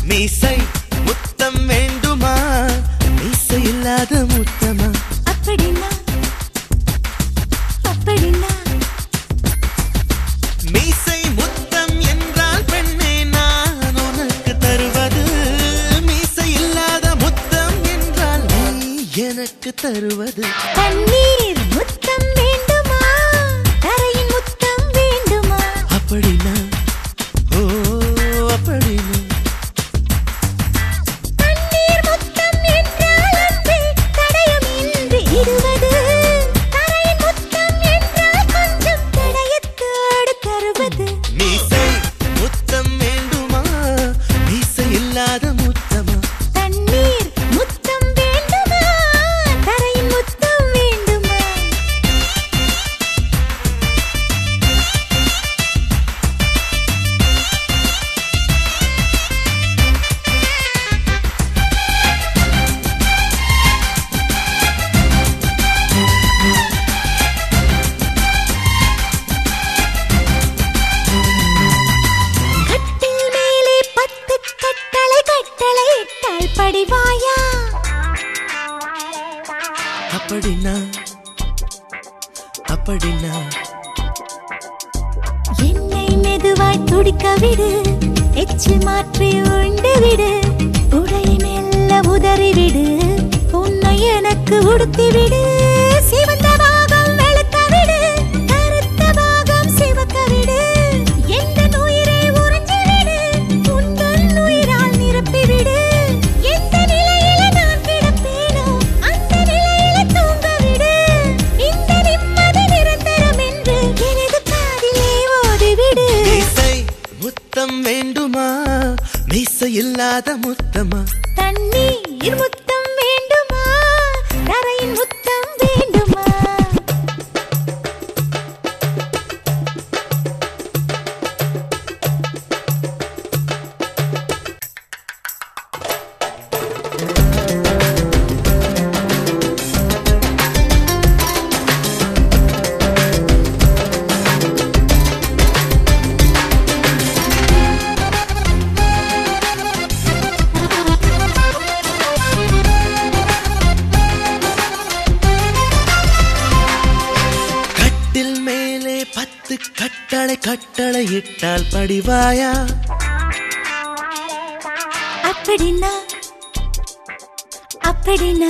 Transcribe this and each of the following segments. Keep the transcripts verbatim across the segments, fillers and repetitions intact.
மீசை முத்தம் வேண்டுமா மீசை இல்லாத முத்தமா அப்படின்னா அப்படின்னா மீசை முத்தம் என்றால் பெண்ணே நான் உனக்கு தருவது மீசை இல்லாத முத்தம் என்றால் நீ எனக்கு தருவது தண்ணீர் முத்தம் வேண்டுமா தரையின் முத்தம் வேண்டுமா அப்படின்னா ஓ அப்படின்னா தண்ணீர் முத்தம் என்றால் அன்பே தடயம் இன்றி இடுவது தரையின் முத்தம் என்றால் கொஞ்சம் தடயத்தோடு தருவது மீசை முத்தம் வேண்டுமா மீசை இல்லாத முத்தமா தண்ணீர் முத்தம் வேண்டுமா தரையின் முத்தம் வேண்டுமா கட்டில் மேலே பத்து கட்டளை கட்டளை இட்டால் படிவாயா அப்படின்னா அப்படின்னா என்னை மெதுவாய் துடிக்க விடு எச்சி மாற்றி உண்டு விடு உடை மெல்ல உதறி விடு உன்னை எனக்கு உடுத்தி விடு சிவந்த பாகம் வெளுக்க விடு கருத்த பாகம் சிவக்க விடு எந்த உயிரை உறிஞ்சி விடு உந்தன் உயிரால் நிரப்பி விடு எந்த நிலையில நான் கிடப்பேனோ அந்த நிலையில தூங்க விடு இந்த நிம்மதி நிரந்தரம் என்று எனது காதிலே ஓடிவிடு மீசை முத்தம் வேண்டுமா மீசை இல்லாத முத்தமா தண்ணீர் முத்தம் வேண்டுமா தரையின் முத்தம் வேண்டுமா கட்டில் மேலே பத்து கட்டளை கட்டளை இட்டால் படிவாயா அப்படின்னா அப்படின்னா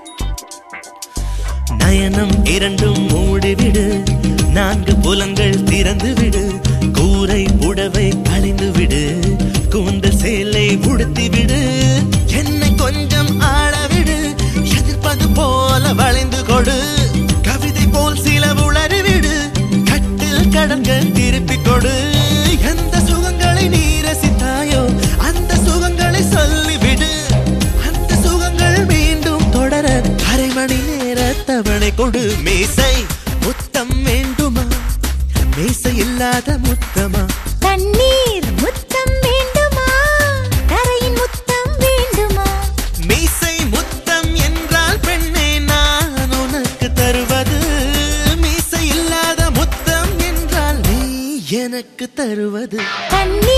நயனம் இரண்டும் மூடிவிடு நான்கு புலங்கள் திறந்து விடு கூரை புடவை களைந்து விடு கூந்தல் சேலை உடுத்தி விடு என்னை கொஞ்சம் ஆளவிடு எதிர்ப்பது போல வளைந்து கொடு கவிதை போல் சில உளறிவிடு கட்டில் கடன்கள் திருப்பிக் கொடு எந்த சுகங்களை நீ ரசித்தாயோ அந்த சுகங்களை சொல்லிவிடு அந்த சுகங்கள் மீண்டும் தொடர அரை மணி நேர தவணை கொடு மீசை முத்தம் வேண்டுமா மீசை இல்லாத முத்தமா தண்ணீர் முத்தம் வேண்டுமா தரையின் முத்தம் வேண்டுமா மீசை முத்தம் என்றால் பெண்ணே நான் உனக்கு தருவது மீசை இல்லாத முத்தம் என்றால் நீ எனக்கு தருவது தண்ணீர்